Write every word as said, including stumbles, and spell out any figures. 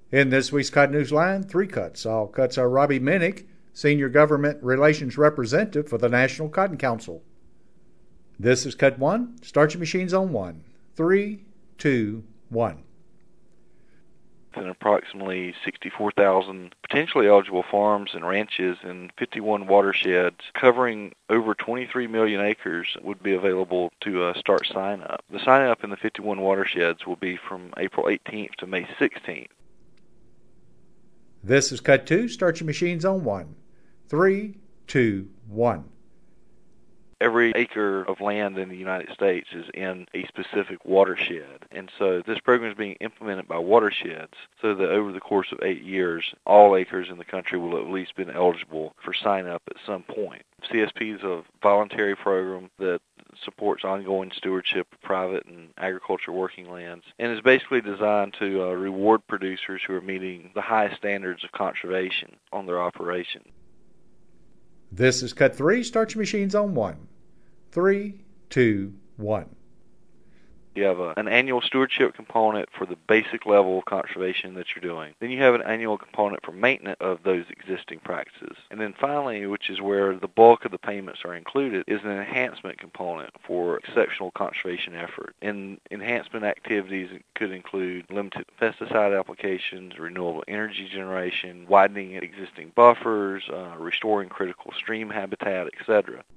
In this week's Cut News Line, three cuts. All cuts are Robbie Minnick, Senior Government Relations Representative for the National Cotton Council. This is Cut one. Start your machines on one. Three, two, one. And approximately sixty-four thousand potentially eligible farms and ranches in fifty-one watersheds covering over twenty-three million acres would be available to uh, start sign-up. The sign-up in the fifty-one watersheds will be from April eighteenth to May sixteenth. This is Cut two. Start your machines on one. Three, two, one. Every acre of land in the United States is in a specific watershed. And so this program is being implemented by watersheds so that over the course of eight years, all acres in the country will have at least been eligible for sign-up at some point. C S P is a voluntary program that supports ongoing stewardship of private and agriculture working lands and is basically designed to uh, reward producers who are meeting the highest standards of conservation on their operation. This is Cut three. Start your machines on one. Three, two, one. You have a, an annual stewardship component for the basic level of conservation that you're doing. Then you have an annual component for maintenance of those existing practices. And then finally, which is where the bulk of the payments are included, is an enhancement component for exceptional conservation effort. And enhancement activities could include limited pesticide applications, renewable energy generation, widening existing buffers, uh, restoring critical stream habitat, et cetera.